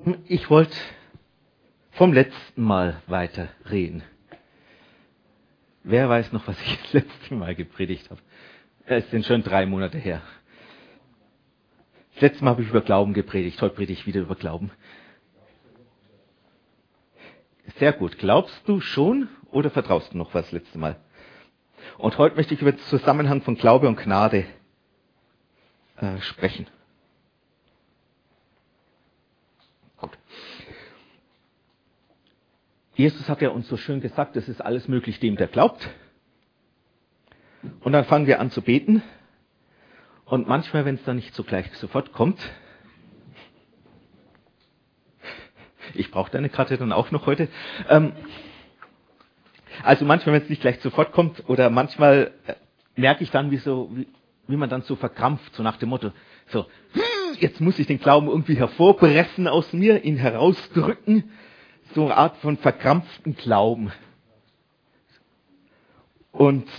Ich wollte vom letzten Mal weiterreden. Wer weiß noch, was ich das letzte Mal gepredigt habe? Es sind schon 3 Monate her. Das letzte Mal habe ich über Glauben gepredigt, heute predige ich wieder über Glauben. Sehr gut. Glaubst du schon oder vertraust du noch was das letzte Mal? Und heute möchte ich über den Zusammenhang von Glaube und Gnade sprechen. Gut. Jesus hat ja uns so schön gesagt, es ist alles möglich dem, der glaubt. Und dann fangen wir an zu beten. Und manchmal, wenn es dann nicht so gleich sofort kommt, ich brauche deine Karte dann auch noch heute. Also manchmal, wenn es nicht gleich sofort kommt, oder manchmal merke ich dann, wie man dann so verkrampft, so nach dem Motto, so, jetzt muss ich den Glauben irgendwie hervorpressen aus mir, ihn herausdrücken, so eine Art von verkrampften Glauben. Und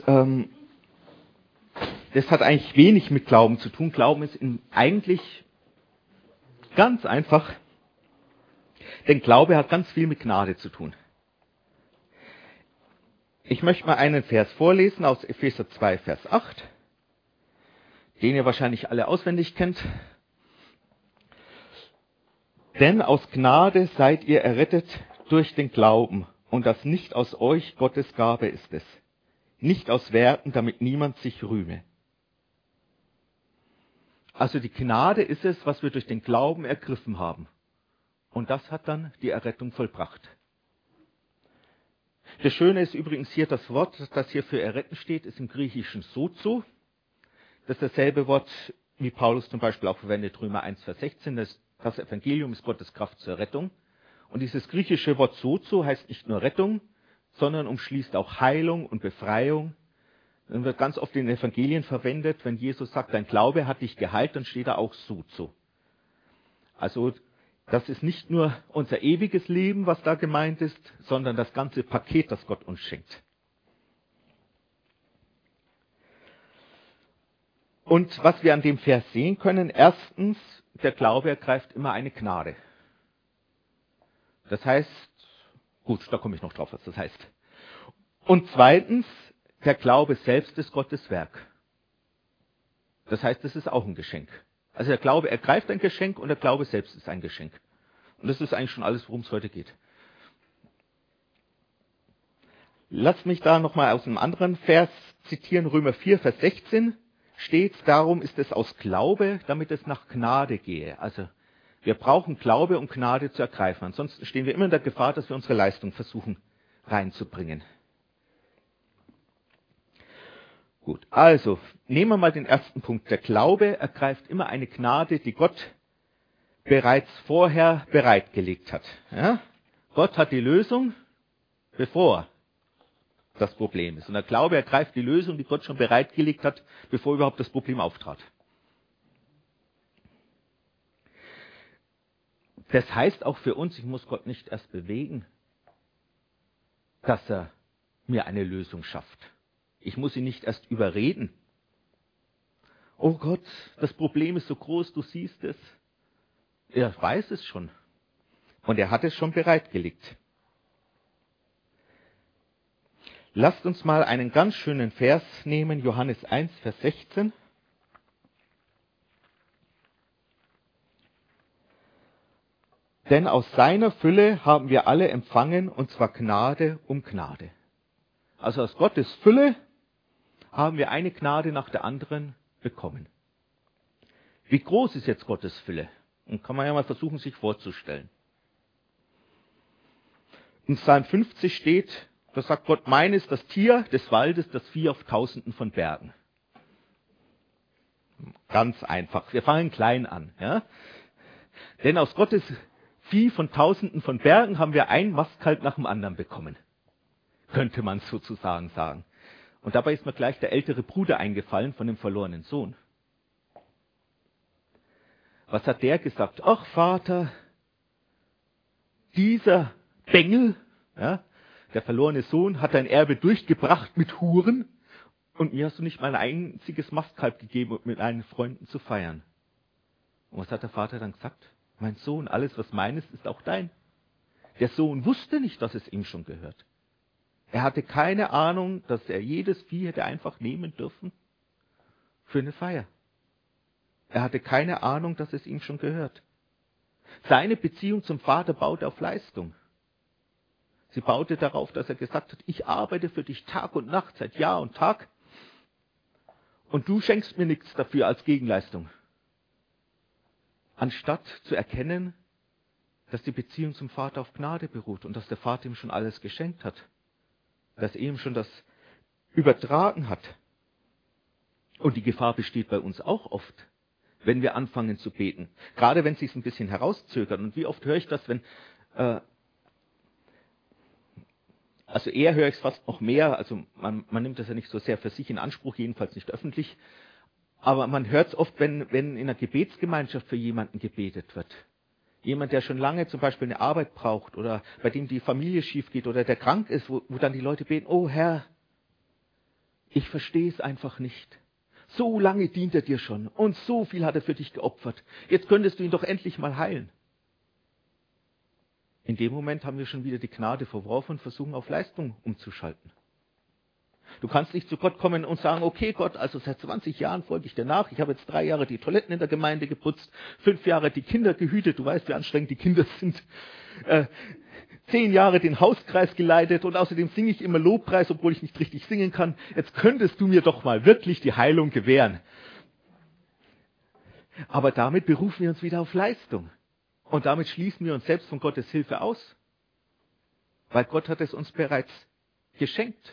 das hat eigentlich wenig mit Glauben zu tun. Glauben ist eigentlich ganz einfach, denn Glaube hat ganz viel mit Gnade zu tun. Ich möchte mal einen Vers vorlesen aus Epheser 2, Vers 8, den ihr wahrscheinlich alle auswendig kennt. Denn aus Gnade seid ihr errettet durch den Glauben, und das nicht aus euch, Gottes Gabe ist es. Nicht aus Werken, damit niemand sich rühme. Also die Gnade ist es, was wir durch den Glauben ergriffen haben. Und das hat dann die Errettung vollbracht. Das Schöne ist übrigens hier, das Wort, das hier für erretten steht, ist im Griechischen sozo. Das ist dasselbe Wort, wie Paulus zum Beispiel auch verwendet, Römer 1, Vers 16. Das Evangelium ist Gottes Kraft zur Rettung. Und dieses griechische Wort sozo heißt nicht nur Rettung, sondern umschließt auch Heilung und Befreiung. Das wird ganz oft in den Evangelien verwendet. Wenn Jesus sagt, dein Glaube hat dich geheilt, dann steht da auch sozo. Also das ist nicht nur unser ewiges Leben, was da gemeint ist, sondern das ganze Paket, das Gott uns schenkt. Und was wir an dem Vers sehen können, erstens, der Glaube ergreift immer eine Gnade. Das heißt, gut, da komme ich noch drauf, was das heißt. Und zweitens, der Glaube selbst ist Gottes Werk. Das heißt, es ist auch ein Geschenk. Also der Glaube ergreift ein Geschenk und der Glaube selbst ist ein Geschenk. Und das ist eigentlich schon alles, worum es heute geht. Lasst mich da nochmal aus einem anderen Vers zitieren, Römer 4, Vers 16 steht, darum ist es aus Glaube, damit es nach Gnade gehe. Also wir brauchen Glaube, um Gnade zu ergreifen. Ansonsten stehen wir immer in der Gefahr, dass wir unsere Leistung versuchen reinzubringen. Gut, also nehmen wir mal den ersten Punkt. Der Glaube ergreift immer eine Gnade, die Gott bereits vorher bereitgelegt hat. Ja? Gott hat die Lösung, bevor das Problem ist. Und der Glaube ergreift die Lösung, die Gott schon bereitgelegt hat, bevor überhaupt das Problem auftrat. Das heißt auch für uns, ich muss Gott nicht erst bewegen, dass er mir eine Lösung schafft. Ich muss ihn nicht erst überreden. Oh Gott, das Problem ist so groß, du siehst es. Er weiß es schon. Und er hat es schon bereitgelegt. Lasst uns mal einen ganz schönen Vers nehmen, Johannes 1, Vers 16. Denn aus seiner Fülle haben wir alle empfangen, und zwar Gnade um Gnade. Also aus Gottes Fülle haben wir eine Gnade nach der anderen bekommen. Wie groß ist jetzt Gottes Fülle? Und kann man ja mal versuchen, sich vorzustellen. In Psalm 50 steht, da sagt Gott, mein ist das Tier des Waldes, das Vieh auf Tausenden von Bergen. Ganz einfach. Wir fangen klein an. Ja? Denn aus Gottes Vieh von Tausenden von Bergen haben wir ein Mastkalb nach dem anderen bekommen. Könnte man sozusagen sagen. Und dabei ist mir gleich der ältere Bruder eingefallen von dem verlorenen Sohn. Was hat der gesagt? Ach Vater, dieser Bengel, ja, der verlorene Sohn, hat dein Erbe durchgebracht mit Huren und mir hast du nicht mal ein einziges Mastkalb gegeben, um mit meinen Freunden zu feiern. Und was hat der Vater dann gesagt? Mein Sohn, alles was mein ist, ist auch dein. Der Sohn wusste nicht, dass es ihm schon gehört. Er hatte keine Ahnung, dass er jedes Vieh hätte einfach nehmen dürfen für eine Feier. Er hatte keine Ahnung, dass es ihm schon gehört. Seine Beziehung zum Vater baute auf Leistung. Sie baute darauf, dass er gesagt hat, ich arbeite für dich Tag und Nacht, seit Jahr und Tag, und du schenkst mir nichts dafür als Gegenleistung. Anstatt zu erkennen, dass die Beziehung zum Vater auf Gnade beruht und dass der Vater ihm schon alles geschenkt hat, dass er ihm schon das übertragen hat. Und die Gefahr besteht bei uns auch oft, wenn wir anfangen zu beten. Gerade wenn es sich ein bisschen herauszögert. Und wie oft höre ich das, wenn, also eher höre ich es fast noch mehr, also man nimmt das ja nicht so sehr für sich in Anspruch, jedenfalls nicht öffentlich, aber man hört es oft, wenn in einer Gebetsgemeinschaft für jemanden gebetet wird. Jemand, der schon lange zum Beispiel eine Arbeit braucht oder bei dem die Familie schief geht oder der krank ist, wo dann die Leute beten, oh Herr, ich verstehe es einfach nicht. So lange dient er dir schon und so viel hat er für dich geopfert. Jetzt könntest du ihn doch endlich mal heilen. In dem Moment haben wir schon wieder die Gnade verworfen und versuchen auf Leistung umzuschalten. Du kannst nicht zu Gott kommen und sagen, okay Gott, also seit 20 Jahren folge ich dir nach. Ich habe jetzt 3 Jahre die Toiletten in der Gemeinde geputzt, 5 Jahre die Kinder gehütet. Du weißt, wie anstrengend die Kinder sind. 10 Jahre den Hauskreis geleitet und außerdem singe ich immer Lobpreis, obwohl ich nicht richtig singen kann. Jetzt könntest du mir doch mal wirklich die Heilung gewähren. Aber damit berufen wir uns wieder auf Leistung. Und damit schließen wir uns selbst von Gottes Hilfe aus. Weil Gott hat es uns bereits geschenkt.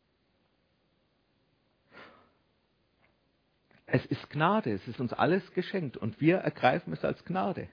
Es ist Gnade, es ist uns alles geschenkt und wir ergreifen es als Gnade.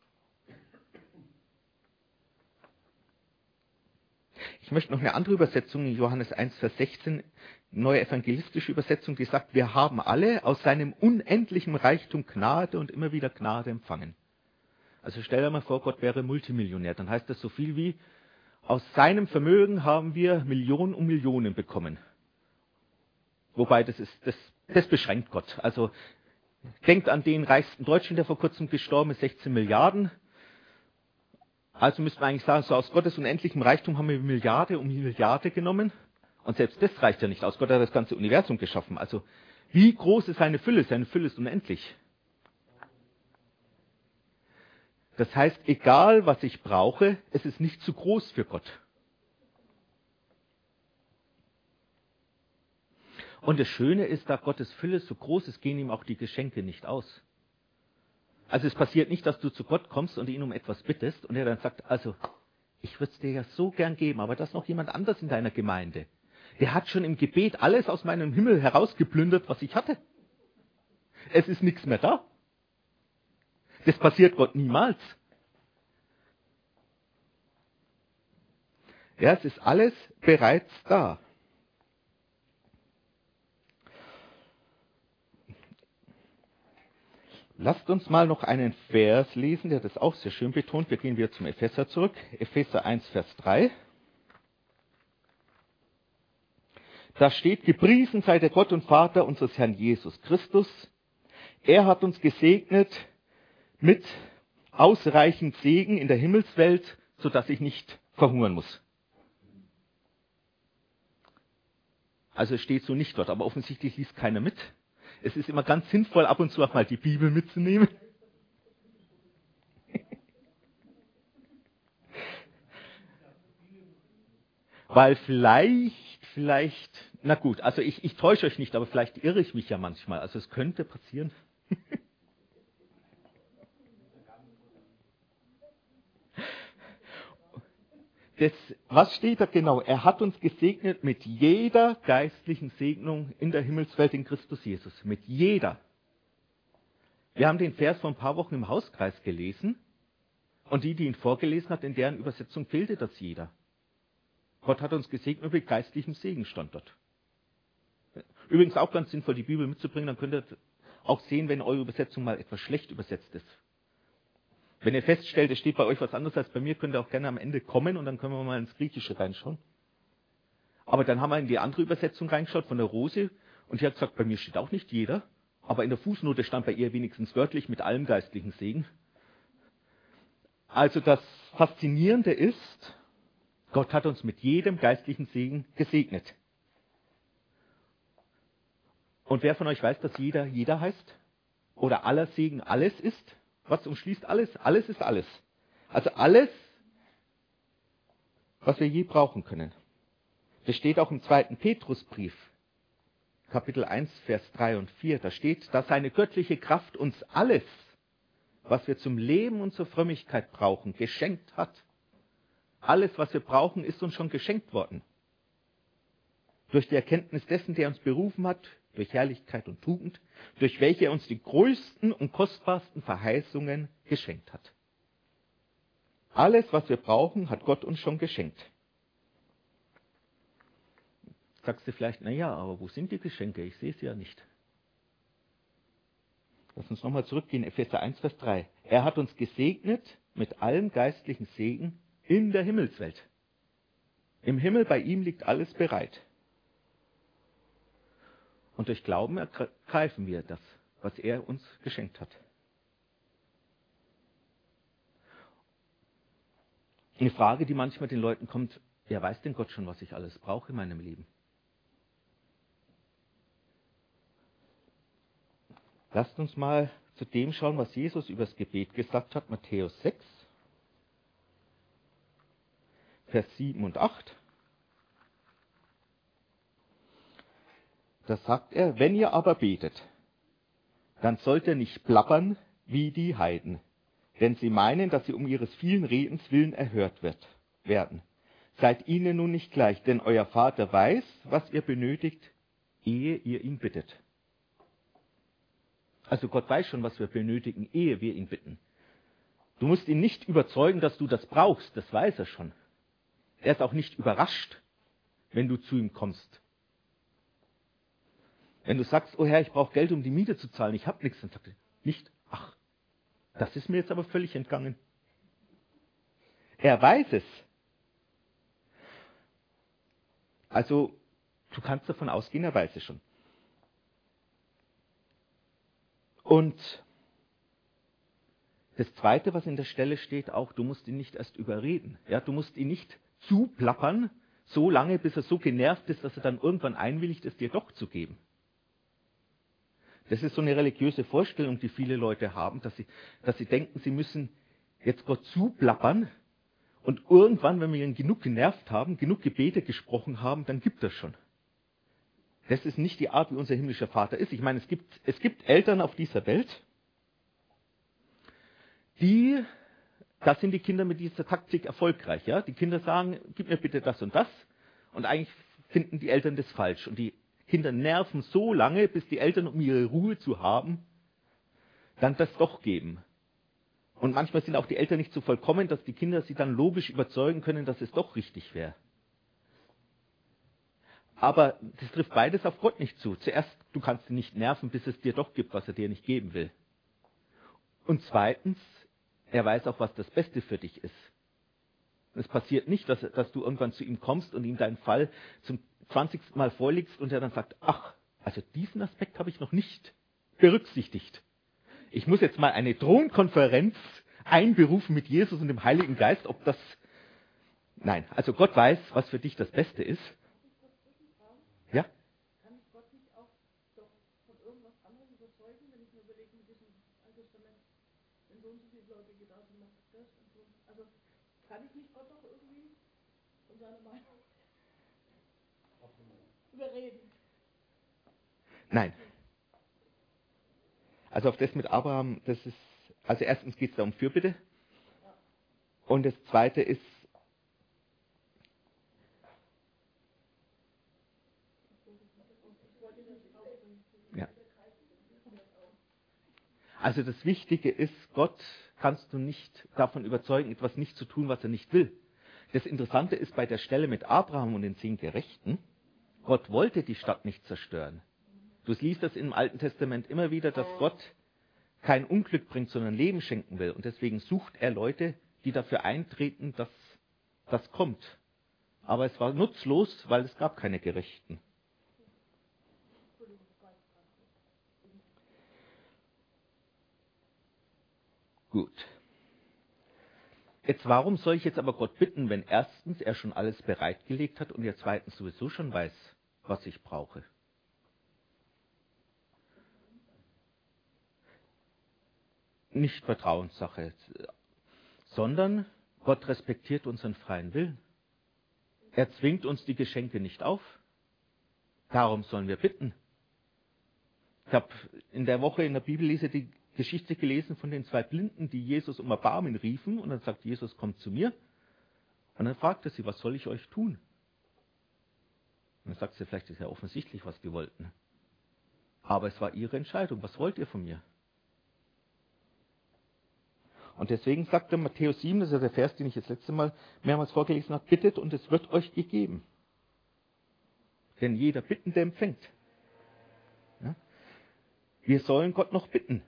Ich möchte noch eine andere Übersetzung in Johannes 1, Vers 16, neue evangelistische Übersetzung, die sagt, wir haben alle aus seinem unendlichen Reichtum Gnade und immer wieder Gnade empfangen. Also stell dir mal vor, Gott wäre Multimillionär, dann heißt das so viel wie, aus seinem Vermögen haben wir Millionen um Millionen bekommen. Wobei das beschränkt Gott. Also denkt an den reichsten Deutschen, der vor kurzem gestorben ist, 16 Milliarden. Also müsste man eigentlich sagen, so aus Gottes unendlichem Reichtum haben wir Milliarde um Milliarde genommen. Und selbst das reicht ja nicht aus. Gott hat das ganze Universum geschaffen. Also wie groß ist seine Fülle? Seine Fülle ist unendlich. Das heißt, egal was ich brauche, es ist nicht zu groß für Gott. Und das Schöne ist, da Gottes Fülle so groß ist, gehen ihm auch die Geschenke nicht aus. Also es passiert nicht, dass du zu Gott kommst und ihn um etwas bittest und er dann sagt, also ich würde es dir ja so gern geben, aber da ist noch jemand anders in deiner Gemeinde. Der hat schon im Gebet alles aus meinem Himmel herausgeplündert, was ich hatte. Es ist nichts mehr da. Das passiert Gott niemals. Ja, es ist alles bereits da. Lasst uns mal noch einen Vers lesen, der das auch sehr schön betont. Wir gehen wieder zum Epheser zurück. Epheser 1, Vers 3. Da steht, gepriesen sei der Gott und Vater unseres Herrn Jesus Christus. Er hat uns gesegnet mit ausreichend Segen in der Himmelswelt, sodass ich nicht verhungern muss. Also es steht so nicht dort, aber offensichtlich liest keiner mit. Es ist immer ganz sinnvoll, ab und zu auch mal die Bibel mitzunehmen. Weil vielleicht, na gut, also ich täusche euch nicht, aber vielleicht irre ich mich ja manchmal. Also es könnte passieren. Was steht da genau? Er hat uns gesegnet mit jeder geistlichen Segnung in der Himmelswelt in Christus Jesus. Mit jeder. Wir haben den Vers vor ein paar Wochen im Hauskreis gelesen und die ihn vorgelesen hat, in deren Übersetzung fehlte das jeder. Gott hat uns gesegnet mit geistlichem Segen, stand dort. Übrigens auch ganz sinnvoll, die Bibel mitzubringen, dann könnt ihr auch sehen, wenn eure Übersetzung mal etwas schlecht übersetzt ist. Wenn ihr feststellt, es steht bei euch was anderes als bei mir, könnt ihr auch gerne am Ende kommen und dann können wir mal ins Griechische reinschauen. Aber dann haben wir in die andere Übersetzung reingeschaut von der Rose und die hat gesagt, bei mir steht auch nicht jeder, aber in der Fußnote stand bei ihr wenigstens wörtlich mit allem geistlichen Segen. Also das Faszinierende ist, Gott hat uns mit jedem geistlichen Segen gesegnet. Und wer von euch weiß, dass jeder heißt? Oder aller Segen alles ist? Was umschließt alles? Alles ist alles. Also alles, was wir je brauchen können. Das steht auch im 2. Petrusbrief, Kapitel 1, Vers 3 und 4. Da steht, dass seine göttliche Kraft uns alles, was wir zum Leben und zur Frömmigkeit brauchen, geschenkt hat. Alles, was wir brauchen, ist uns schon geschenkt worden. Durch die Erkenntnis dessen, der uns berufen hat, durch Herrlichkeit und Tugend, durch welche er uns die größten und kostbarsten Verheißungen geschenkt hat. Alles, was wir brauchen, hat Gott uns schon geschenkt. Sagst du vielleicht, naja, aber wo sind die Geschenke? Ich sehe sie ja nicht. Lass uns nochmal zurückgehen, Epheser 1, Vers 3. Er hat uns gesegnet mit allem geistlichen Segen in der Himmelswelt. Im Himmel bei ihm liegt alles bereit. Und durch Glauben ergreifen wir das, was er uns geschenkt hat. Eine Frage, die manchmal den Leuten kommt, wer weiß denn Gott schon, was ich alles brauche in meinem Leben? Lasst uns mal zu dem schauen, was Jesus über das Gebet gesagt hat, Matthäus 6, Vers 7 und 8. Da sagt er, wenn ihr aber betet, dann sollt ihr nicht plappern wie die Heiden, denn sie meinen, dass sie um ihres vielen Redens willen erhört werden. Seid ihnen nun nicht gleich, denn euer Vater weiß, was ihr benötigt, ehe ihr ihn bittet. Also Gott weiß schon, was wir benötigen, ehe wir ihn bitten. Du musst ihn nicht überzeugen, dass du das brauchst, das weiß er schon. Er ist auch nicht überrascht, wenn du zu ihm kommst. Wenn du sagst, oh Herr, ich brauche Geld, um die Miete zu zahlen, ich habe nichts, dann sagt er nicht, ach, das ist mir jetzt aber völlig entgangen. Er weiß es. Also, du kannst davon ausgehen, er weiß es schon. Und das Zweite, was in der Stelle steht, auch, du musst ihn nicht erst überreden. Ja, du musst ihn nicht zuplappern, so lange, bis er so genervt ist, dass er dann irgendwann einwilligt, es dir doch zu geben. Das ist so eine religiöse Vorstellung, die viele Leute haben, dass sie denken, sie müssen jetzt Gott zuplappern und irgendwann, wenn wir ihn genug genervt haben, genug Gebete gesprochen haben, dann gibt er schon. Das ist nicht die Art, wie unser himmlischer Vater ist. Ich meine, es gibt Eltern auf dieser Welt, da sind die Kinder mit dieser Taktik erfolgreich. Ja? Die Kinder sagen, gib mir bitte das und das. Und eigentlich finden die Eltern das falsch. Und die Kinder nerven so lange, bis die Eltern, um ihre Ruhe zu haben, dann das doch geben. Und manchmal sind auch die Eltern nicht so vollkommen, dass die Kinder sie dann logisch überzeugen können, dass es doch richtig wäre. Aber das trifft beides auf Gott nicht zu. Zuerst, du kannst ihn nicht nerven, bis es dir doch gibt, was er dir nicht geben will. Und zweitens, er weiß auch, was das Beste für dich ist. Es passiert nicht, dass du irgendwann zu ihm kommst und ihm deinen Fall zum 20. Mal vorlegst und er dann sagt, ach, also diesen Aspekt habe ich noch nicht berücksichtigt. Ich muss jetzt mal eine Thronkonferenz einberufen mit Jesus und dem Heiligen Geist, ob das... Nein, also Gott weiß, was für dich das Beste ist. Ja? Kann ich Gott nicht auch doch von irgendwas anderem überzeugen, wenn ich mir überlege, mit diesem Alten Testament, wenn so und so viele Leute geht aus und macht das und so. Also kann ich nicht Gott doch irgendwie von seiner Meinung überreden? Nein. Also auf das mit Abraham, das ist, also erstens geht es da um Fürbitte. Und das Zweite ist, ja. Also das Wichtige ist, Gott kannst du nicht davon überzeugen, etwas nicht zu tun, was er nicht will. Das Interessante ist bei der Stelle mit Abraham und den 10 Gerechten, Gott wollte die Stadt nicht zerstören. Du liest das im Alten Testament immer wieder, dass Gott kein Unglück bringt, sondern Leben schenken will. Und deswegen sucht er Leute, die dafür eintreten, dass das kommt. Aber es war nutzlos, weil es gab keine Gerechten. Gut. Jetzt, warum soll ich jetzt aber Gott bitten, wenn erstens er schon alles bereitgelegt hat und er zweitens sowieso schon weiß, was ich brauche? Nicht Vertrauenssache, sondern Gott respektiert unseren freien Willen. Er zwingt uns die Geschenke nicht auf. Darum sollen wir bitten. Ich habe in der Woche in der Bibellese die Geschichte gelesen von den 2 Blinden, die Jesus um Erbarmen riefen. Und dann sagt Jesus, kommt zu mir. Und dann fragt er sie, was soll ich euch tun? Und dann sagt sie, vielleicht ist ja offensichtlich, was die wollten. Aber es war ihre Entscheidung. Was wollt ihr von mir? Und deswegen sagt er Matthäus 7, das ist ja der Vers, den ich das letzte Mal mehrmals vorgelesen habe, bittet und es wird euch gegeben. Denn jeder Bittende empfängt. Ja? Wir sollen Gott noch bitten.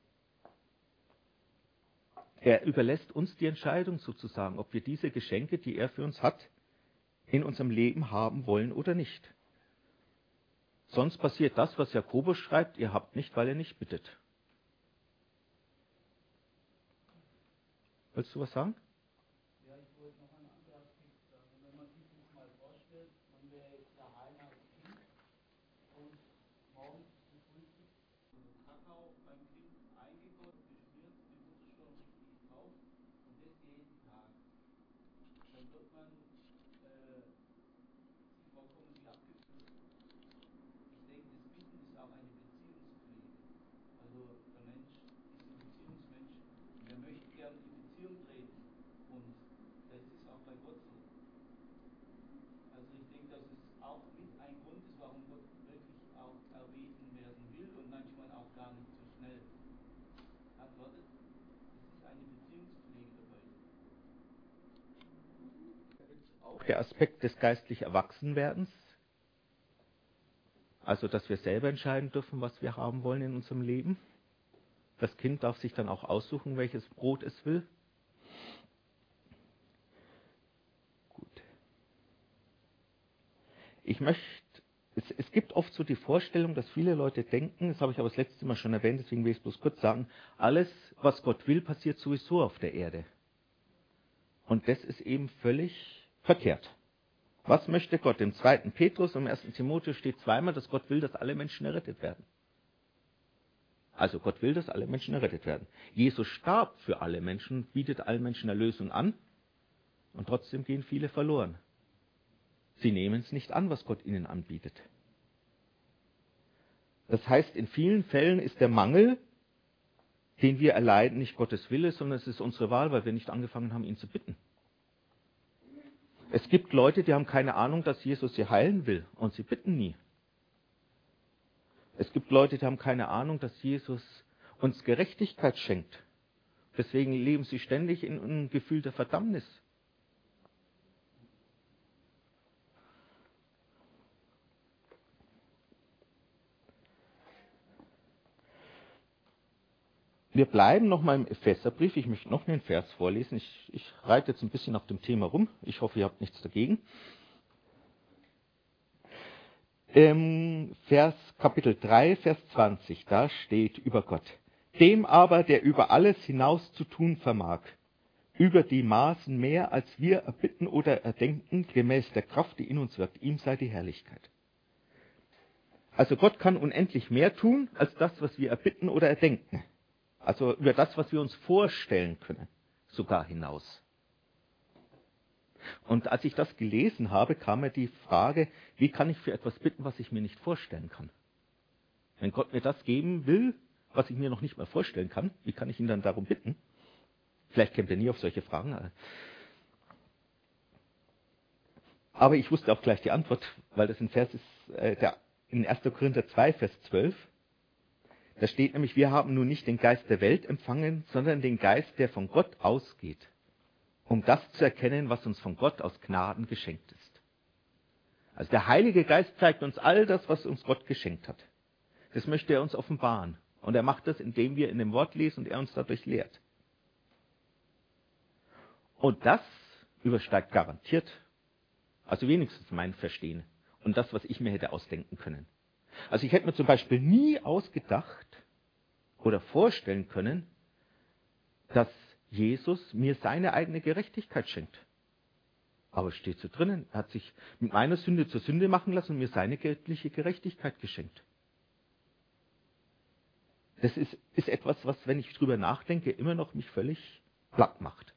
Er überlässt uns die Entscheidung sozusagen, ob wir diese Geschenke, die er für uns hat, in unserem Leben haben wollen oder nicht. Sonst passiert das, was Jakobus schreibt, ihr habt nicht, weil ihr nicht bittet. Willst du was sagen? Ja, ich wollte noch einen anderen Aspekt sagen. Wenn man sich das mal vorstellt, man wäre jetzt daheim als Kind und morgens zum Frühstück Kakao beim Kind eingegossen, geschmiert, die Mutterschale richtig drauf und das jeden Tag. Dann wird man sich vorkommen wie abgeführt. Ich denke, das Bitten ist auch eine Beziehungspflege. Also der Mensch ist ein Beziehungsmensch und er möchte gern in Beziehung treten. Und das ist auch bei Gott so. Also ich denke, dass es auch mit ein Grund ist, warum Gott wirklich auch erbeten werden will und manchmal auch gar nicht so schnell antwortet. Es ist eine Beziehungspflege dabei. Auch der Aspekt des geistlich Erwachsenwerdens. Also, dass wir selber entscheiden dürfen, was wir haben wollen in unserem Leben. Das Kind darf sich dann auch aussuchen, welches Brot es will. Gut. Es gibt oft so die Vorstellung, dass viele Leute denken, das habe ich aber das letzte Mal schon erwähnt, deswegen will ich es bloß kurz sagen, alles, was Gott will, passiert sowieso auf der Erde. Und das ist eben völlig verkehrt. Was möchte Gott? Im 2. Petrus und im 1. Timotheus steht zweimal, dass Gott will, dass alle Menschen errettet werden. Also Gott will, dass alle Menschen errettet werden. Jesus starb für alle Menschen, bietet allen Menschen Erlösung an und trotzdem gehen viele verloren. Sie nehmen es nicht an, was Gott ihnen anbietet. Das heißt, in vielen Fällen ist der Mangel, den wir erleiden, nicht Gottes Wille, sondern es ist unsere Wahl, weil wir nicht angefangen haben, ihn zu bitten. Es gibt Leute, die haben keine Ahnung, dass Jesus sie heilen will und sie bitten nie. Es gibt Leute, die haben keine Ahnung, dass Jesus uns Gerechtigkeit schenkt. Deswegen leben sie ständig in einem Gefühl der Verdammnis. Wir bleiben nochmal im Epheserbrief. Ich möchte noch einen Vers vorlesen. Ich reite jetzt ein bisschen auf dem Thema rum. Ich hoffe, ihr habt nichts dagegen. Vers Kapitel 3, Vers 20, da steht über Gott. Dem aber, der über alles hinaus zu tun vermag, über die Maßen mehr, als wir erbitten oder erdenken, gemäß der Kraft, die in uns wirkt, ihm sei die Herrlichkeit. Also Gott kann unendlich mehr tun, als das, was wir erbitten oder erdenken. Also über das, was wir uns vorstellen können, sogar hinaus. Und als ich das gelesen habe, kam mir die Frage, wie kann ich für etwas bitten, was ich mir nicht vorstellen kann? Wenn Gott mir das geben will, was ich mir noch nicht mal vorstellen kann, wie kann ich ihn dann darum bitten? Vielleicht kommt er nie auf solche Fragen. Aber ich wusste auch gleich die Antwort, weil das ein Vers ist, in 1. Korinther 2, Vers 12. Da steht nämlich, wir haben nun nicht den Geist der Welt empfangen, sondern den Geist, der von Gott ausgeht, um das zu erkennen, was uns von Gott aus Gnaden geschenkt ist. Also der Heilige Geist zeigt uns all das, was uns Gott geschenkt hat. Das möchte er uns offenbaren. Und er macht das, indem wir in dem Wort lesen und er uns dadurch lehrt. Und das übersteigt garantiert, also wenigstens mein Verstehen und das, was ich mir hätte ausdenken können. Also ich hätte mir zum Beispiel nie ausgedacht oder vorstellen können, dass Jesus mir seine eigene Gerechtigkeit schenkt. Aber es steht so drinnen, er hat sich mit meiner Sünde zur Sünde machen lassen und mir seine göttliche Gerechtigkeit geschenkt. Das ist etwas, was, wenn ich drüber nachdenke, immer noch mich völlig platt macht.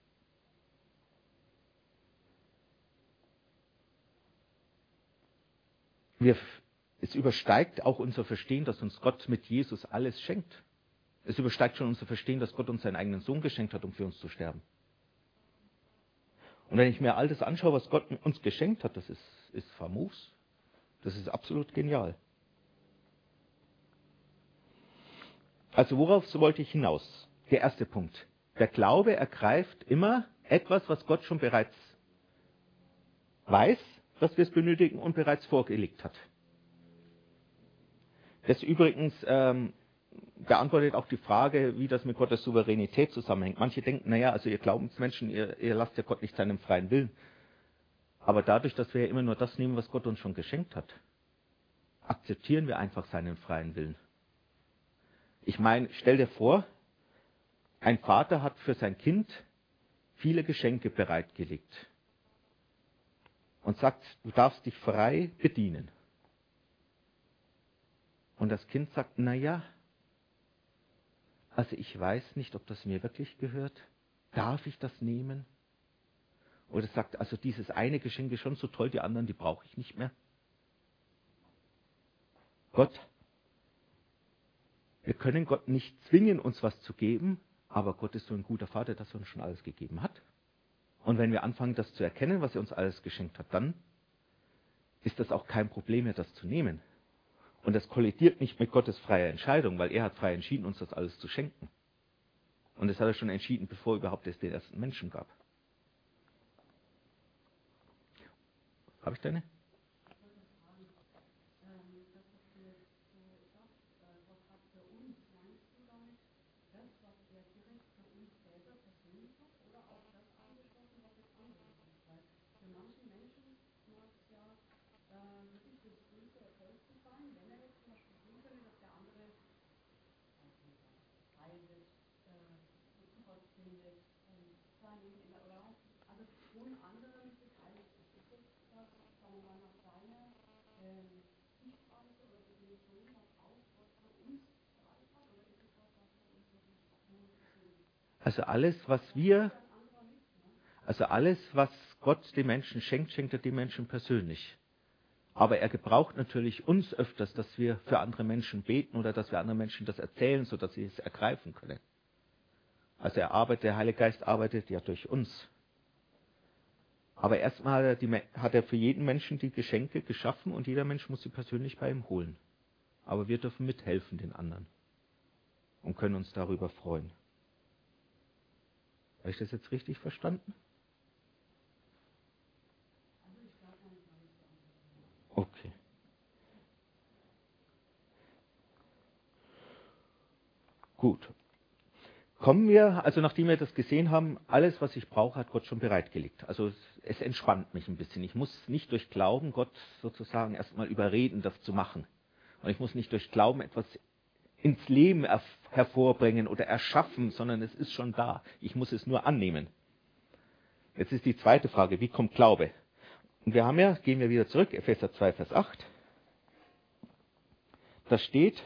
Es übersteigt auch unser Verstehen, dass uns Gott mit Jesus alles schenkt. Es übersteigt schon unser Verstehen, dass Gott uns seinen eigenen Sohn geschenkt hat, um für uns zu sterben. Und wenn ich mir all das anschaue, was Gott uns geschenkt hat, das ist famos. Das ist absolut genial. Also worauf wollte ich hinaus? Der erste Punkt. Der Glaube ergreift immer etwas, was Gott schon bereits weiß, dass wir es benötigen und bereits vorgelegt hat. Das übrigens beantwortet auch die Frage, wie das mit Gottes Souveränität zusammenhängt. Manche denken, naja, also ihr Glaubensmenschen, ihr lasst ja Gott nicht seinem freien Willen. Aber dadurch, dass wir ja immer nur das nehmen, was Gott uns schon geschenkt hat, akzeptieren wir einfach seinen freien Willen. Ich meine, stell dir vor, ein Vater hat für sein Kind viele Geschenke bereitgelegt und sagt, du darfst dich frei bedienen. Und das Kind sagt, naja, also ich weiß nicht, ob das mir wirklich gehört. Darf ich das nehmen? Oder es sagt, also dieses eine Geschenk ist schon so toll, die anderen, die brauche ich nicht mehr. Wir können Gott nicht zwingen, uns was zu geben, aber Gott ist so ein guter Vater, dass er uns schon alles gegeben hat. Und wenn wir anfangen, das zu erkennen, was er uns alles geschenkt hat, dann ist das auch kein Problem mehr, das zu nehmen. Und das kollidiert nicht mit Gottes freier Entscheidung, weil er hat frei entschieden, uns das alles zu schenken. Und das hat er schon entschieden, bevor überhaupt es den ersten Menschen gab. Habe ich deine? Also alles, was Gott den Menschen schenkt, schenkt er den Menschen persönlich. Aber er gebraucht natürlich uns öfters, dass wir für andere Menschen beten oder dass wir anderen Menschen das erzählen, sodass sie es ergreifen können. Also der Heilige Geist arbeitet ja durch uns. Aber erstmal hat er für jeden Menschen die Geschenke geschaffen und jeder Mensch muss sie persönlich bei ihm holen. Aber wir dürfen mithelfen den anderen und können uns darüber freuen. Habe ich das jetzt richtig verstanden? Okay. Gut. Kommen wir, also nachdem wir das gesehen haben, alles, was ich brauche, hat Gott schon bereitgelegt. Also es entspannt mich ein bisschen. Ich muss nicht durch Glauben Gott sozusagen erstmal überreden, das zu machen. Und ich muss nicht durch Glauben etwas ins Leben hervorbringen oder erschaffen, sondern es ist schon da. Ich muss es nur annehmen. Jetzt ist die zweite Frage, wie kommt Glaube? Und wir haben ja, gehen wir wieder zurück, Epheser 2, Vers 8. Da steht,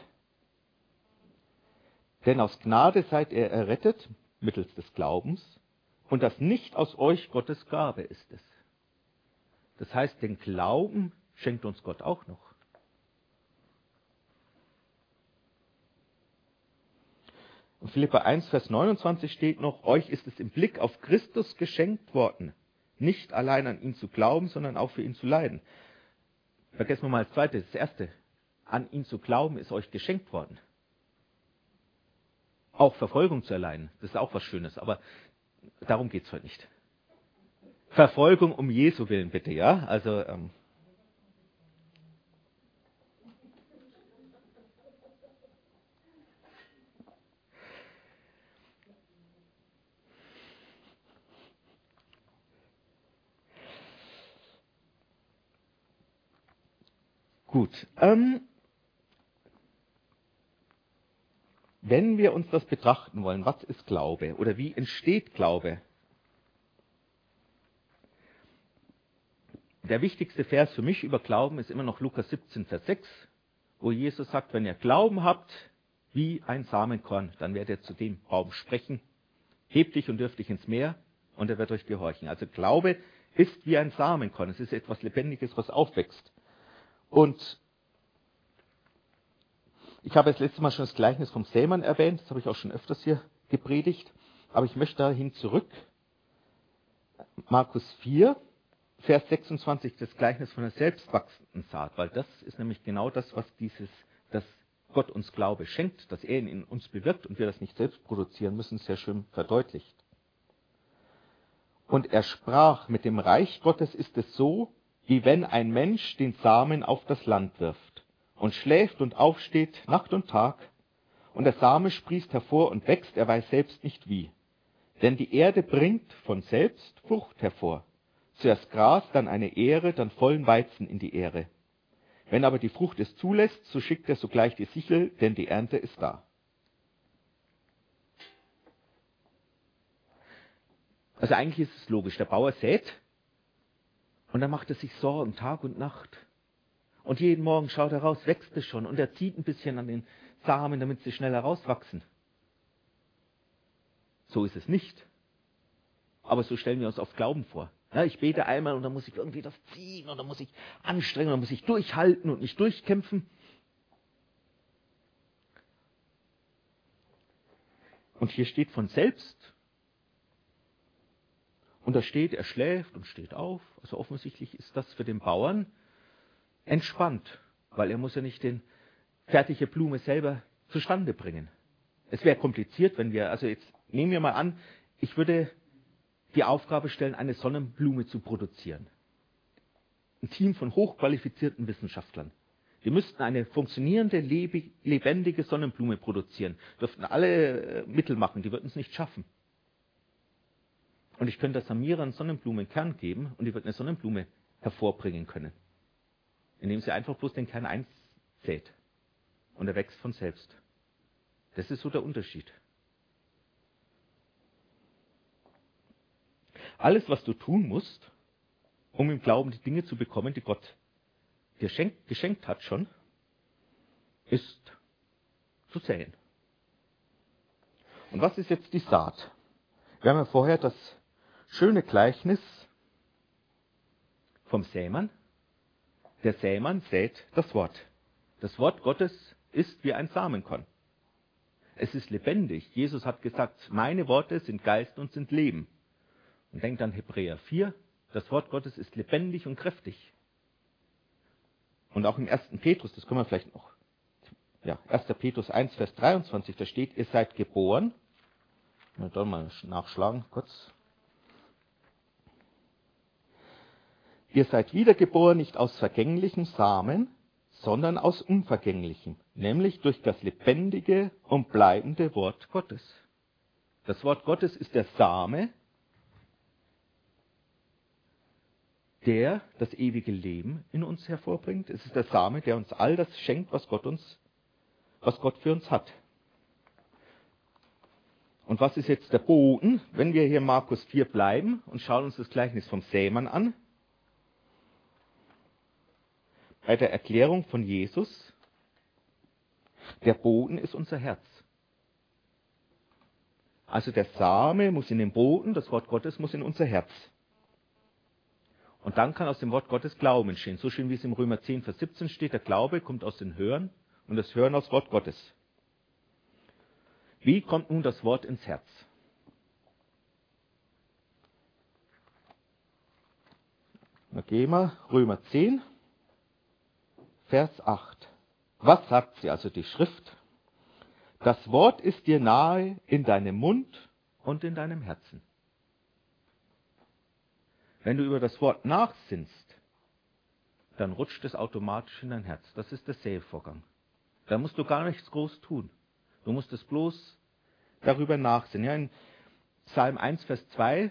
denn aus Gnade seid ihr errettet, mittels des Glaubens, und das nicht aus euch Gottes Gabe ist es. Das heißt, den Glauben schenkt uns Gott auch noch. In Philipper 1, Vers 29 steht noch, euch ist es im Blick auf Christus geschenkt worden, nicht allein an ihn zu glauben, sondern auch für ihn zu leiden. Vergessen wir mal das Zweite, das Erste. An ihn zu glauben ist euch geschenkt worden. Auch Verfolgung zu erleiden, das ist auch was Schönes, aber darum geht es heute nicht. Verfolgung um Jesu willen bitte, ja? Also gut. wenn wir uns das betrachten wollen, was ist Glaube oder wie entsteht Glaube? Der wichtigste Vers für mich über Glauben ist immer noch Lukas 17, Vers 6, wo Jesus sagt, wenn ihr Glauben habt wie ein Samenkorn, dann werdet ihr zu dem Baum sprechen, hebt dich und wirft dich ins Meer und er wird euch gehorchen. Also Glaube ist wie ein Samenkorn, es ist etwas Lebendiges, was aufwächst. Und ich habe das letzte Mal schon das Gleichnis vom Sämann erwähnt, das habe ich auch schon öfters hier gepredigt, aber ich möchte dahin zurück. Markus 4, Vers 26, das Gleichnis von der selbstwachsenden Saat, weil das ist nämlich genau das, was dass Gott uns Glaube schenkt, dass er ihn in uns bewirkt und wir das nicht selbst produzieren müssen, sehr schön verdeutlicht. Und er sprach, mit dem Reich Gottes ist es so, wie wenn ein Mensch den Samen auf das Land wirft und schläft und aufsteht Nacht und Tag, und der Same sprießt hervor und wächst, er weiß selbst nicht wie. Denn die Erde bringt von selbst Frucht hervor. Zuerst Gras, dann eine Ähre, dann vollen Weizen in die Ähre. Wenn aber die Frucht es zulässt, so schickt er sogleich die Sichel, denn die Ernte ist da. Also eigentlich ist es logisch, der Bauer sät und dann macht er sich Sorgen Tag und Nacht. Und jeden Morgen schaut er raus, wächst es schon und er zieht ein bisschen an den Samen, damit sie schneller rauswachsen. So ist es nicht. Aber so stellen wir uns oft Glauben vor. Ja, ich bete einmal und dann muss ich irgendwie das ziehen und dann muss ich anstrengen und dann muss ich durchhalten und mich durchkämpfen. Und hier steht von selbst. Und da steht, er schläft und steht auf. Also offensichtlich ist das für den Bauern entspannt, weil er muss ja nicht die fertige Blume selber zustande bringen. Es wäre kompliziert, also jetzt nehmen wir mal an, ich würde die Aufgabe stellen, eine Sonnenblume zu produzieren. Ein Team von hochqualifizierten Wissenschaftlern. Die müssten eine funktionierende, lebendige Sonnenblume produzieren. Dürften alle Mittel machen, die würden es nicht schaffen. Und ich könnte Samira einen Sonnenblumenkern geben und die wird eine Sonnenblume hervorbringen können. Indem sie einfach bloß den Kern einsät. Und er wächst von selbst. Das ist so der Unterschied. Alles, was du tun musst, um im Glauben die Dinge zu bekommen, die Gott dir geschenkt hat schon, ist zu säen. Und was ist jetzt die Saat? Wir haben ja vorher das schöne Gleichnis vom Sämann. Der Sämann sät das Wort. Das Wort Gottes ist wie ein Samenkorn. Es ist lebendig. Jesus hat gesagt, meine Worte sind Geist und sind Leben. Und denkt an Hebräer 4, das Wort Gottes ist lebendig und kräftig. Und auch im 1. Petrus, das können wir vielleicht noch, 1. Petrus 1, Vers 23, da steht, ihr seid geboren, mal nachschlagen kurz. Ihr seid wiedergeboren nicht aus vergänglichem Samen, sondern aus unvergänglichem, nämlich durch das lebendige und bleibende Wort Gottes. Das Wort Gottes ist der Same, der das ewige Leben in uns hervorbringt. Es ist der Same, der uns all das schenkt, was Gott für uns hat. Und was ist jetzt der Boden? Wenn wir hier in Markus 4 bleiben und schauen uns das Gleichnis vom Sämann an, bei der Erklärung von Jesus, der Boden ist unser Herz. Also der Same muss in den Boden, das Wort Gottes muss in unser Herz. Und dann kann aus dem Wort Gottes Glauben entstehen. So schön wie es im Römer 10, Vers 17 steht, der Glaube kommt aus dem Hören und das Hören aus Wort Gottes. Wie kommt nun das Wort ins Herz? Da gehen wir, Römer 10, Vers 8. Was sagt sie, also die Schrift? Das Wort ist dir nahe in deinem Mund und in deinem Herzen. Wenn du über das Wort nachsinnst, dann rutscht es automatisch in dein Herz. Das ist der Sävorgang. Da musst du gar nichts groß tun. Du musst es bloß darüber nachsinnen. Ja, in Psalm 1, Vers 2,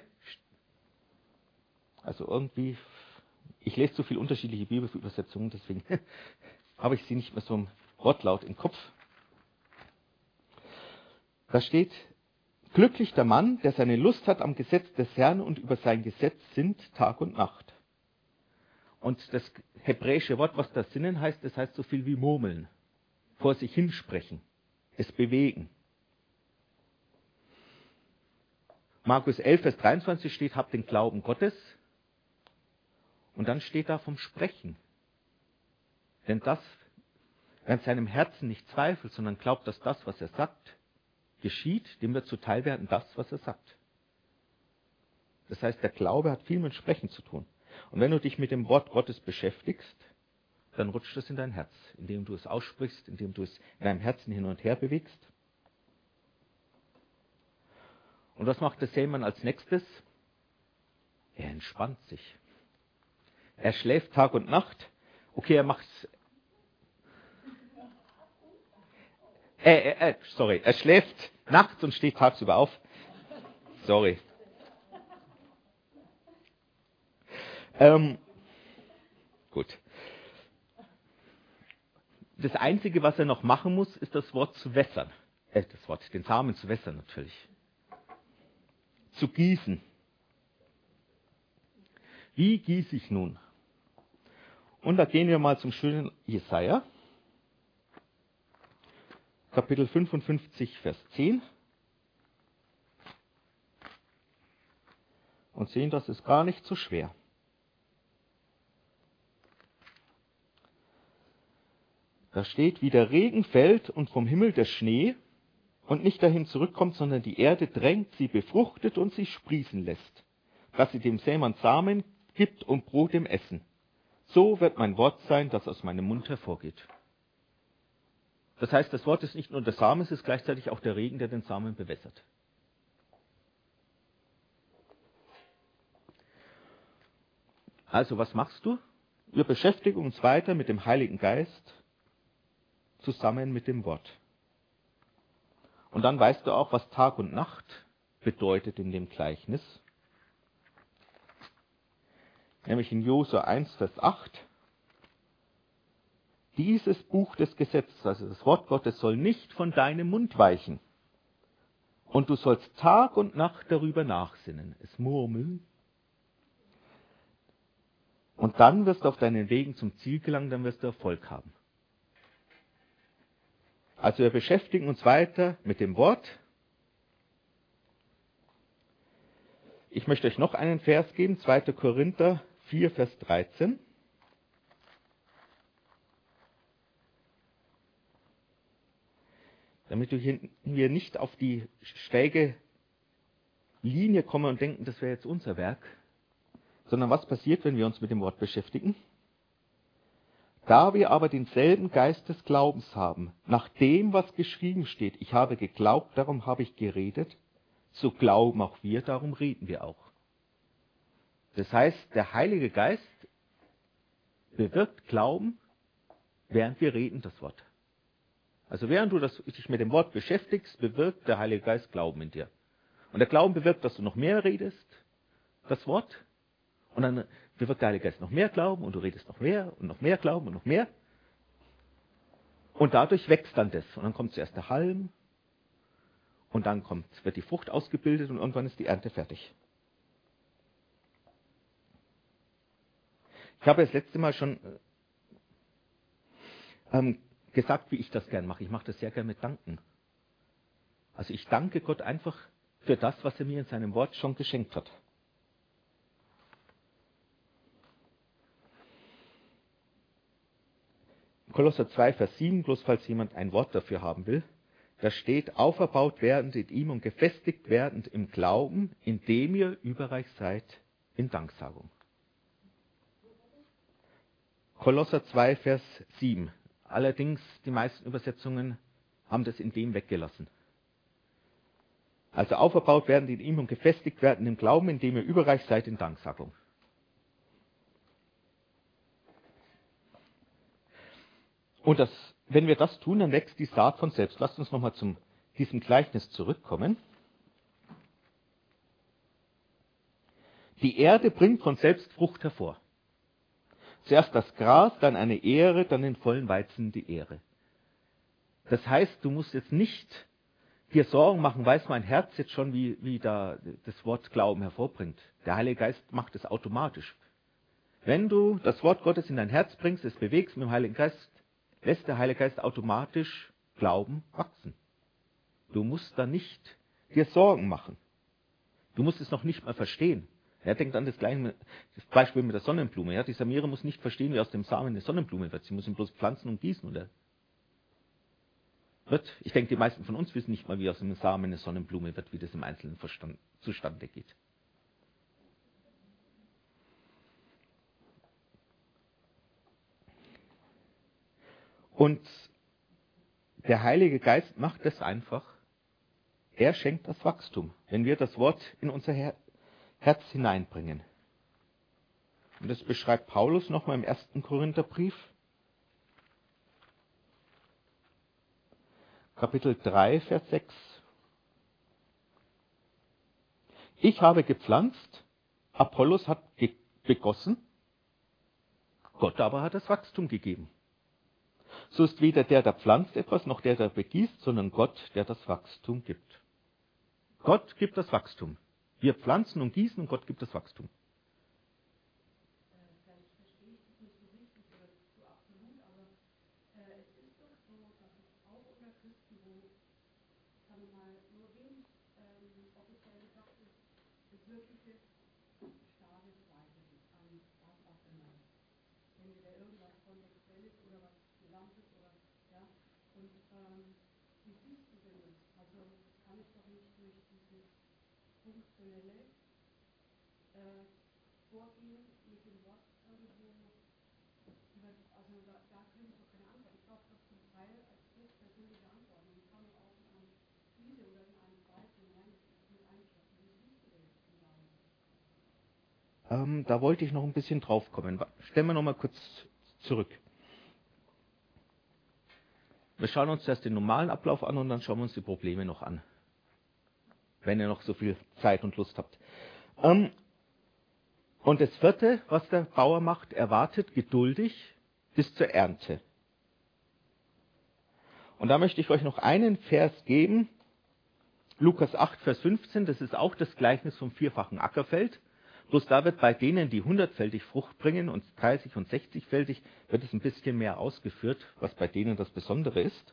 also irgendwie, ich lese so viele unterschiedliche Bibelübersetzungen, deswegen habe ich sie nicht mehr so im Wortlaut im Kopf. Da steht, glücklich der Mann, der seine Lust hat am Gesetz des Herrn und über sein Gesetz sinnt Tag und Nacht. Und das hebräische Wort, was da sinnen heißt, das heißt so viel wie murmeln, vor sich hinsprechen, es bewegen. Markus 11, Vers 23 steht, habt den Glauben Gottes. Und dann steht da vom Sprechen. Denn das, wer in seinem Herzen nicht zweifelt, sondern glaubt, dass das, was er sagt, geschieht, dem wird zuteil werden, das, was er sagt. Das heißt, der Glaube hat viel mit Sprechen zu tun. Und wenn du dich mit dem Wort Gottes beschäftigst, dann rutscht es in dein Herz, indem du es aussprichst, indem du es in deinem Herzen hin und her bewegst. Und was macht der Seemann als nächstes? Er entspannt sich. Er schläft Tag und Nacht. Okay, er macht's. Er schläft nachts und steht tagsüber auf. Sorry. Gut. Das Einzige, was er noch machen muss, ist das Wort zu wässern. Den Samen zu wässern natürlich. Zu gießen. Wie gieße ich nun? Und da gehen wir mal zum schönen Jesaja. Kapitel 55, Vers 10. Und sehen, das ist gar nicht so schwer. Da steht, wie der Regen fällt und vom Himmel der Schnee und nicht dahin zurückkommt, sondern die Erde drängt, sie befruchtet und sie sprießen lässt, dass sie dem Sämann Samen gibt und Brot im Essen. So wird mein Wort sein, das aus meinem Mund hervorgeht. Das heißt, das Wort ist nicht nur der Samen, es ist gleichzeitig auch der Regen, der den Samen bewässert. Also, was machst du? Wir beschäftigen uns weiter mit dem Heiligen Geist zusammen mit dem Wort. Und dann weißt du auch, was Tag und Nacht bedeutet in dem Gleichnis. Nämlich in Josua 1, Vers 8. Dieses Buch des Gesetzes, also das Wort Gottes, soll nicht von deinem Mund weichen. Und du sollst Tag und Nacht darüber nachsinnen, es murmeln. Und dann wirst du auf deinen Wegen zum Ziel gelangen, dann wirst du Erfolg haben. Also wir beschäftigen uns weiter mit dem Wort. Ich möchte euch noch einen Vers geben, 2. Korinther 4, Vers 13. Damit wir nicht auf die schräge Linie kommen und denken, das wäre jetzt unser Werk, sondern was passiert, wenn wir uns mit dem Wort beschäftigen? Da wir aber denselben Geist des Glaubens haben, nach dem, was geschrieben steht, ich habe geglaubt, darum habe ich geredet, so glauben auch wir, darum reden wir auch. Das heißt, der Heilige Geist bewirkt Glauben, während wir reden das Wort. Also während du dich mit dem Wort beschäftigst, bewirkt der Heilige Geist Glauben in dir. Und der Glauben bewirkt, dass du noch mehr redest, das Wort. Und dann bewirkt der Heilige Geist noch mehr Glauben und du redest noch mehr und noch mehr Glauben und noch mehr. Und dadurch wächst dann das. Und dann kommt zuerst der Halm und dann wird die Frucht ausgebildet und irgendwann ist die Ernte fertig. Ich habe das letzte Mal schon gesagt, wie ich das gern mache. Ich mache das sehr gern mit Danken. Also ich danke Gott einfach für das, was er mir in seinem Wort schon geschenkt hat. Kolosser 2, Vers 7, bloß falls jemand ein Wort dafür haben will, da steht, auferbaut werdend in ihm und gefestigt werdend im Glauben, indem ihr überreich seid in Danksagung. Kolosser 2, Vers 7. Allerdings, die meisten Übersetzungen haben das in dem weggelassen. Also auferbaut werden in ihm und gefestigt werden im Glauben, indem ihr überreich seid in Danksagung. Und wenn wir das tun, dann wächst die Saat von selbst. Lasst uns nochmal zu diesem Gleichnis zurückkommen. Die Erde bringt von selbst Frucht hervor. Zuerst das Gras, dann eine Ähre, dann den vollen Weizen die Ähre. Das heißt, du musst jetzt nicht dir Sorgen machen, weiß mein Herz jetzt schon, wie da das Wort Glauben hervorbringt. Der Heilige Geist macht es automatisch. Wenn du das Wort Gottes in dein Herz bringst, es bewegst mit dem Heiligen Geist, lässt der Heilige Geist automatisch Glauben wachsen. Du musst da nicht dir Sorgen machen. Du musst es noch nicht mal verstehen. Er denkt an das Beispiel mit der Sonnenblume. Ja, die Samira muss nicht verstehen, wie aus dem Samen eine Sonnenblume wird. Sie muss ihn bloß pflanzen und gießen. Ich denke, die meisten von uns wissen nicht mal, wie aus dem Samen eine Sonnenblume wird, wie das im Einzelnen zustande geht. Und der Heilige Geist macht das einfach. Er schenkt das Wachstum, wenn wir das Wort in unser Herz hineinbringen. Und das beschreibt Paulus nochmal im 1. Korintherbrief, Kapitel 3, Vers 6. Ich habe gepflanzt, Apollos hat begossen, Gott aber hat das Wachstum gegeben. So ist weder der, der pflanzt etwas, noch der, der begießt, sondern Gott, der das Wachstum gibt. Gott gibt das Wachstum. Wir pflanzen und gießen und Gott gibt das Wachstum. Da wollte ich noch ein bisschen drauf kommen. Stellen wir noch mal kurz zurück. Wir schauen uns erst den normalen Ablauf an und dann schauen wir uns die Probleme noch an. Wenn ihr noch so viel Zeit und Lust habt. Und das vierte, was der Bauer macht, er wartet geduldig bis zur Ernte. Und da möchte ich euch noch einen Vers geben. Lukas 8, Vers 15, das ist auch das Gleichnis vom vierfachen Ackerfeld. Bloß da wird bei denen, die 100-fältig Frucht bringen und 30- und 60-fältig, wird es ein bisschen mehr ausgeführt, was bei denen das Besondere ist.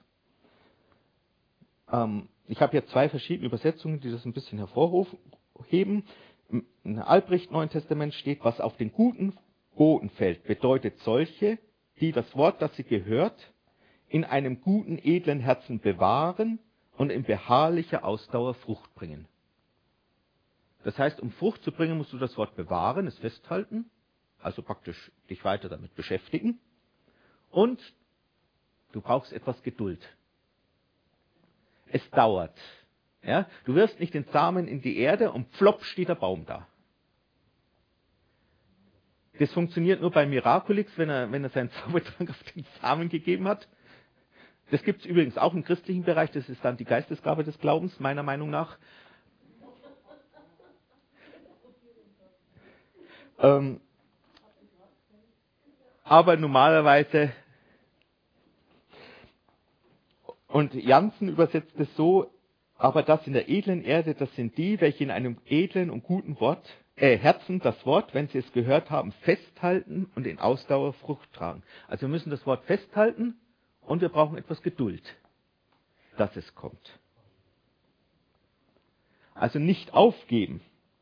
Ich habe hier 2 verschiedene Übersetzungen, die das ein bisschen hervorheben. In Albrecht Neuen Testament steht, was auf den guten Boden fällt, bedeutet solche, die das Wort, das sie gehört, in einem guten, edlen Herzen bewahren und in beharrlicher Ausdauer Frucht bringen. Das heißt, um Frucht zu bringen, musst du das Wort bewahren, es festhalten, also praktisch dich weiter damit beschäftigen. Und du brauchst etwas Geduld. Es dauert. Ja? Du wirfst nicht den Samen in die Erde und plopp steht der Baum da. Das funktioniert nur bei Miraculix, wenn er seinen Zaubertrank auf den Samen gegeben hat. Das gibt es übrigens auch im christlichen Bereich, das ist dann die Geistesgabe des Glaubens, meiner Meinung nach. Aber normalerweise, und Jansen übersetzt es so, aber das in der edlen Erde, das sind die, welche in einem edlen und guten Herzen das Wort, wenn sie es gehört haben, festhalten und in Ausdauer Frucht tragen. Also wir müssen das Wort festhalten und wir brauchen etwas Geduld, dass es kommt. Also nicht aufgeben.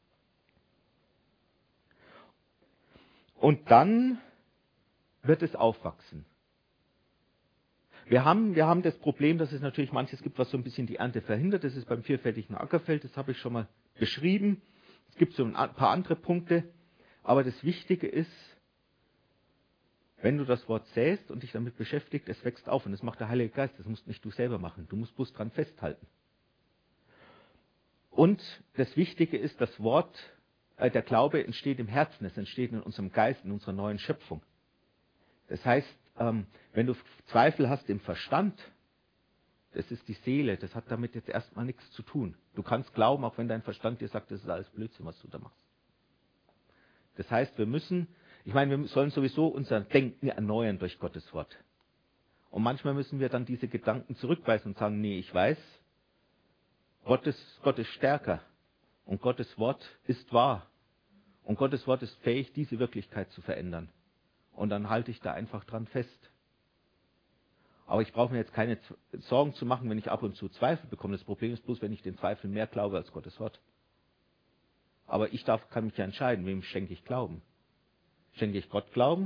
Und dann wird es aufwachsen. Wir haben das Problem, dass es natürlich manches gibt, was so ein bisschen die Ernte verhindert. Das ist beim vierfältigen Ackerfeld, das habe ich schon mal beschrieben. Es gibt so ein paar andere Punkte. Aber das Wichtige ist, wenn du das Wort säst und dich damit beschäftigst, es wächst auf. Und das macht der Heilige Geist, das musst nicht du selber machen. Du musst bloß dran festhalten. Und das Wichtige ist, das Wort, der Glaube entsteht im Herzen, es entsteht in unserem Geist, in unserer neuen Schöpfung. Das heißt, wenn du Zweifel hast im Verstand, das ist die Seele, das hat damit jetzt erstmal nichts zu tun. Du kannst glauben, auch wenn dein Verstand dir sagt, das ist alles Blödsinn, was du da machst. Das heißt, wir sollen sowieso unser Denken erneuern durch Gottes Wort. Und manchmal müssen wir dann diese Gedanken zurückweisen und sagen, nee, ich weiß, Gott ist stärker und Gottes Wort ist wahr. Und Gottes Wort ist fähig, diese Wirklichkeit zu verändern. Und dann halte ich da einfach dran fest. Aber ich brauche mir jetzt keine Sorgen zu machen, wenn ich ab und zu Zweifel bekomme. Das Problem ist bloß, wenn ich den Zweifel mehr glaube als Gottes Wort. Aber ich kann mich ja entscheiden, wem schenke ich Glauben. Schenke ich Gott Glauben?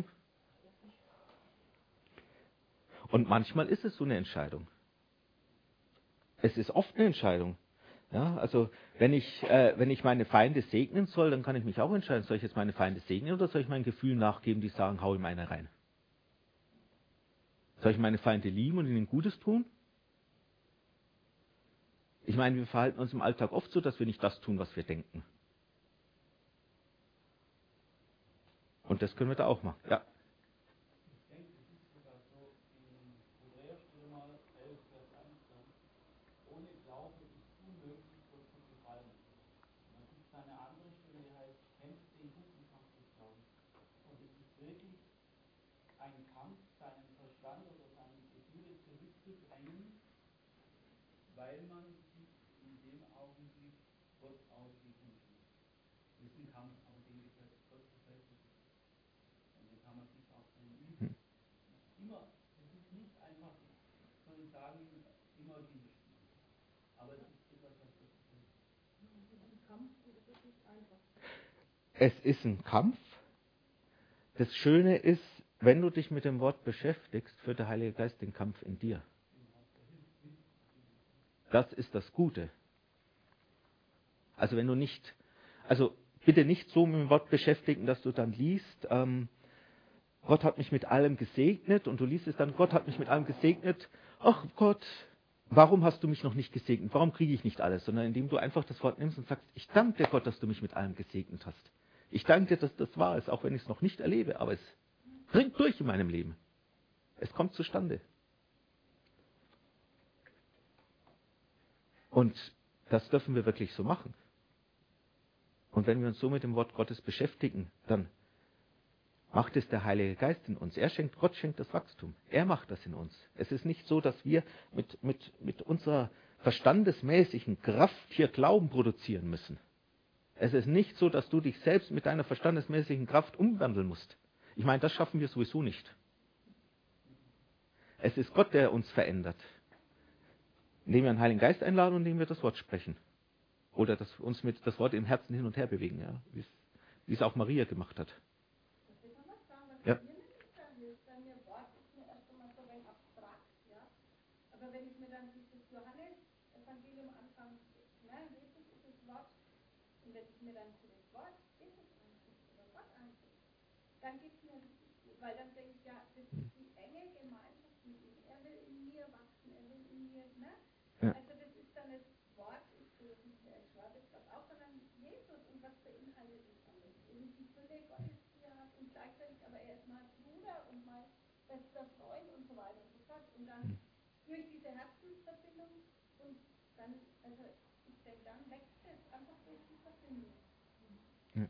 Und manchmal ist es so eine Entscheidung. Es ist oft eine Entscheidung. Ja, also wenn ich meine Feinde segnen soll, dann kann ich mich auch entscheiden, soll ich jetzt meine Feinde segnen oder soll ich meinen Gefühlen nachgeben, die sagen, hau ihm eine rein? Soll ich meine Feinde lieben und ihnen Gutes tun? Ich meine, wir verhalten uns im Alltag oft so, dass wir nicht das tun, was wir denken. Und das können wir da auch machen. Ja. Ich denke, es ist sogar so, in Hebräer steht mal 11, Vers 1 dann, ohne Glaube ist unmöglich, Gott zu gefallen. Und dann gibt es eine andere Stelle, die heißt, kämpft den guten Kampf des Glaubens. Und es ist wirklich ein Kampf, seinen Verstand oder seine Gefühle zurückzudrängen, weil man sich in dem Augenblick Gott ausschließen will. Das ist ein Kampf, aber den gefällt Gott gefällt es. Und den kann man sich auch drin üben. Immer, es ist nicht einfach, soll ich sagen, immer hinspielen. Aber es ist etwas, was Gott gefällt. Es ist ein Kampf und es ist nicht einfach. Es ist ein Kampf. Das Schöne ist, wenn du dich mit dem Wort beschäftigst, führt der Heilige Geist den Kampf in dir. Das ist das Gute. Also bitte nicht so mit dem Wort beschäftigen, dass du dann liest, Gott hat mich mit allem gesegnet und du liest es dann, Gott hat mich mit allem gesegnet. Ach Gott, warum hast du mich noch nicht gesegnet? Warum kriege ich nicht alles? Sondern indem du einfach das Wort nimmst und sagst, ich danke dir Gott, dass du mich mit allem gesegnet hast. Ich danke dir, dass das wahr ist, auch wenn ich es noch nicht erlebe, aber es dringt durch in meinem Leben. Es kommt zustande. Und das dürfen wir wirklich so machen. Und wenn wir uns so mit dem Wort Gottes beschäftigen, dann macht es der Heilige Geist in uns. Gott schenkt das Wachstum. Er macht das in uns. Es ist nicht so, dass wir mit unserer verstandesmäßigen Kraft hier Glauben produzieren müssen. Es ist nicht so, dass du dich selbst mit deiner verstandesmäßigen Kraft umwandeln musst. Ich meine, das schaffen wir sowieso nicht. Es ist Gott, der uns verändert. Indem wir einen Heiligen Geist einladen und indem wir das Wort sprechen. Oder uns mit das Wort im Herzen hin und her bewegen, ja? Wie es auch Maria gemacht hat. Ja. Bei mir Wort ist mir erst einmal so ein abstrakt, ja. Aber wenn ich mir dann dieses Johannes-Evangelium anfange, Jesus ist das Wort, und wenn ich mir dann das Wort Jesus angucke oder Gott angucke, dann gibt es mir richtig gut, weil dann denke ich, ja, das ist die enge Gemeinschaft mit ihm. Er will in mir wachsen, er will in mir, ne? Ja. Also das ist dann das Wort, ist so nicht der Schwabes Gott auch, sondern Jesus und was beinhaltet es dann? Eben die Fülle Gottes, die er hat und gleichzeitig, aber er ist mal Bruder und mal bester Freund und so weiter und so fort. Und dann durch diese Herzensverbindung und dann, also ich denke, dann wächst es einfach durch die Verbindung. Ja.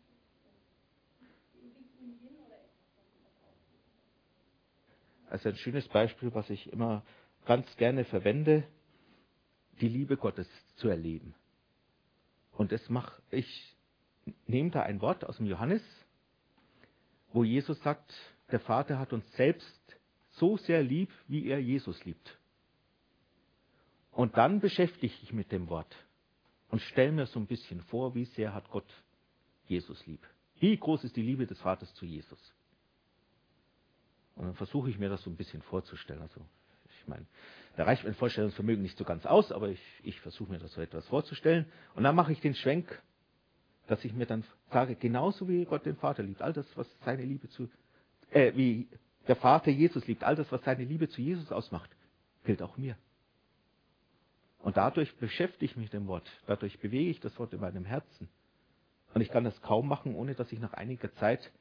Ewig in Yin oder etwas, was man da aussieht. Also ein schönes Beispiel, was ich immer ganz gerne verwende, die Liebe Gottes zu erleben. Und ich nehme da ein Wort aus dem Johannes, wo Jesus sagt, der Vater hat uns selbst so sehr lieb, wie er Jesus liebt. Und dann beschäftige ich mich mit dem Wort und stelle mir so ein bisschen vor, wie sehr hat Gott Jesus lieb. Wie groß ist die Liebe des Vaters zu Jesus? Und dann versuche ich mir das so ein bisschen vorzustellen. Also ich meine, da reicht mein Vorstellungsvermögen nicht so ganz aus, aber ich versuche mir das so etwas vorzustellen. Und dann mache ich den Schwenk, dass ich mir dann sage, genauso wie Gott den Vater liebt, all das, was seine Liebe wie der Vater Jesus liebt, all das, was seine Liebe zu Jesus ausmacht, gilt auch mir. Und dadurch beschäftige ich mich mit dem Wort, dadurch bewege ich das Wort in meinem Herzen. Und ich kann das kaum machen, ohne dass ich nach einiger Zeit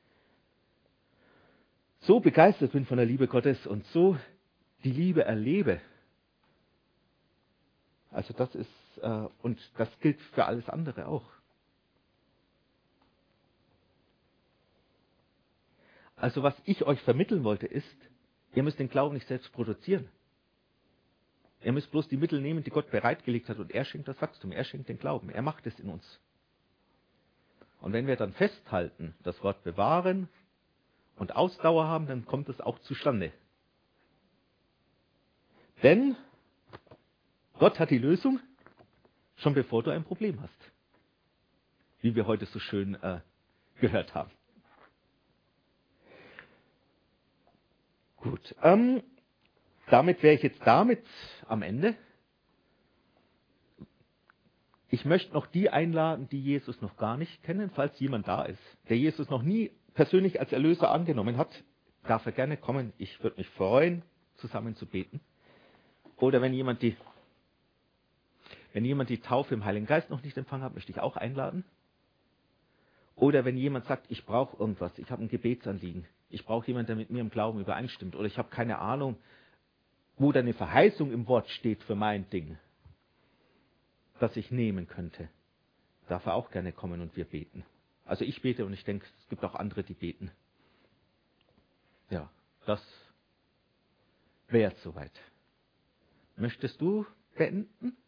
so begeistert bin von der Liebe Gottes und so die Liebe erlebe. Also das ist, und das gilt für alles andere auch. Also was ich euch vermitteln wollte ist, ihr müsst den Glauben nicht selbst produzieren. Ihr müsst bloß die Mittel nehmen, die Gott bereitgelegt hat, und er schenkt das Wachstum, er schenkt den Glauben, er macht es in uns. Und wenn wir dann festhalten, das Wort bewahren und Ausdauer haben, dann kommt es auch zustande. Denn Gott hat die Lösung, schon bevor du ein Problem hast. Wie wir heute so schön gehört haben. Gut, damit wäre ich jetzt am Ende. Ich möchte noch die einladen, die Jesus noch gar nicht kennen, falls jemand da ist, der Jesus noch nie persönlich als Erlöser angenommen hat, darf er gerne kommen. Ich würde mich freuen, zusammen zu beten. Oder wenn jemand die Taufe im Heiligen Geist noch nicht empfangen hat, möchte ich auch einladen. Oder wenn jemand sagt, ich brauche irgendwas, ich habe ein Gebetsanliegen, ich brauche jemanden, der mit mir im Glauben übereinstimmt, oder ich habe keine Ahnung, wo da eine Verheißung im Wort steht für mein Ding, das ich nehmen könnte, darf er auch gerne kommen und wir beten. Also ich bete und ich denke, es gibt auch andere, die beten. Ja, das wäre soweit. Möchtest du beenden?